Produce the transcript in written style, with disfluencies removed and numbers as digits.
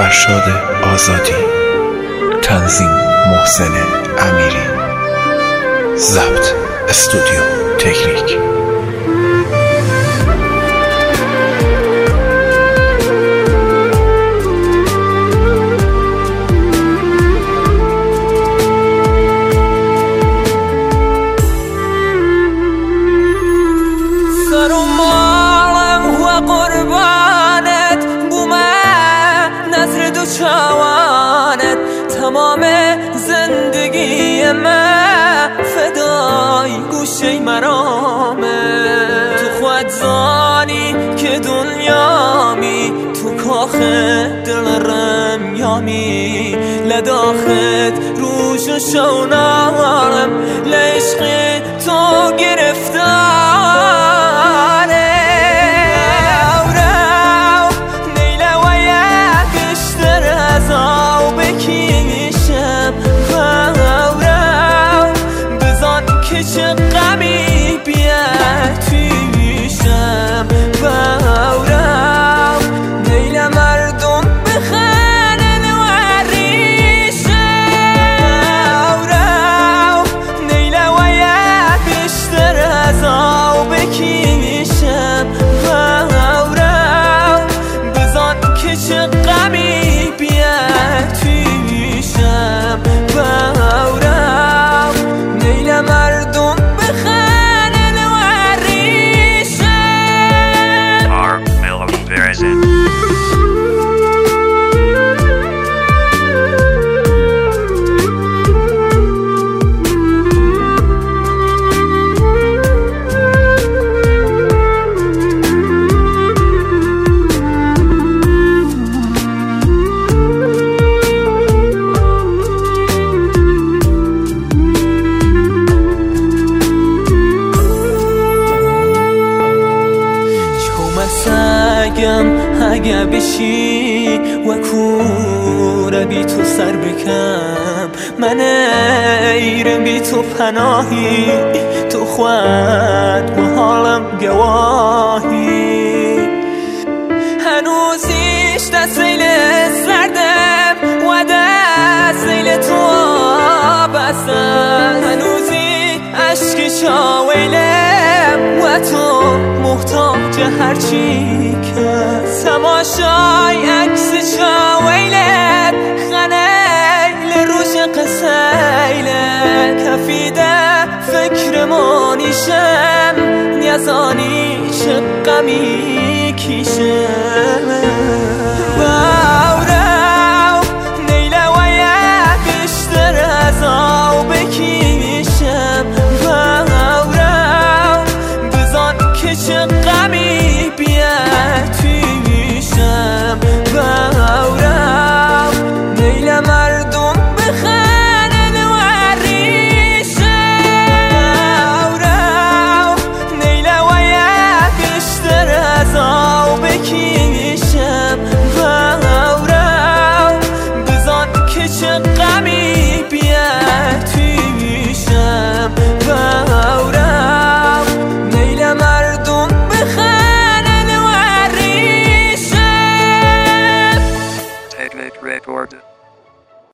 فرشاد آزادی، تنظیم محسن امیری، ضبط استودیو تکنیک. تمام زندگی من فدای گوشه مرامه. تو خود زانی که دنیامی، تو کاخ دلرم یامی، لداخت روش و شونارم لعشق تو گرفتاره. چه غمی بیاد تویشم باورم، دیل مردم بخنن و ریشم باورم، دیل و یک بیشتر از آب بکیشم باورم، بزن که چه غمی بیاد تویشم باورم، دیل مردم اگه بشی و کوره بی تو سر بکم، من ایرم بی تو پناهی، تو خود و حالم گواهی. هنوزیش دست سیل سردم و دست سیل تو بستم، هنوزی عشق شاویلم و تو محتاج هرچی که تماشای عکس شاویلت خنیل روش قسیلت کفیده فکر مانیشم نیازانی چه غمی کیشم.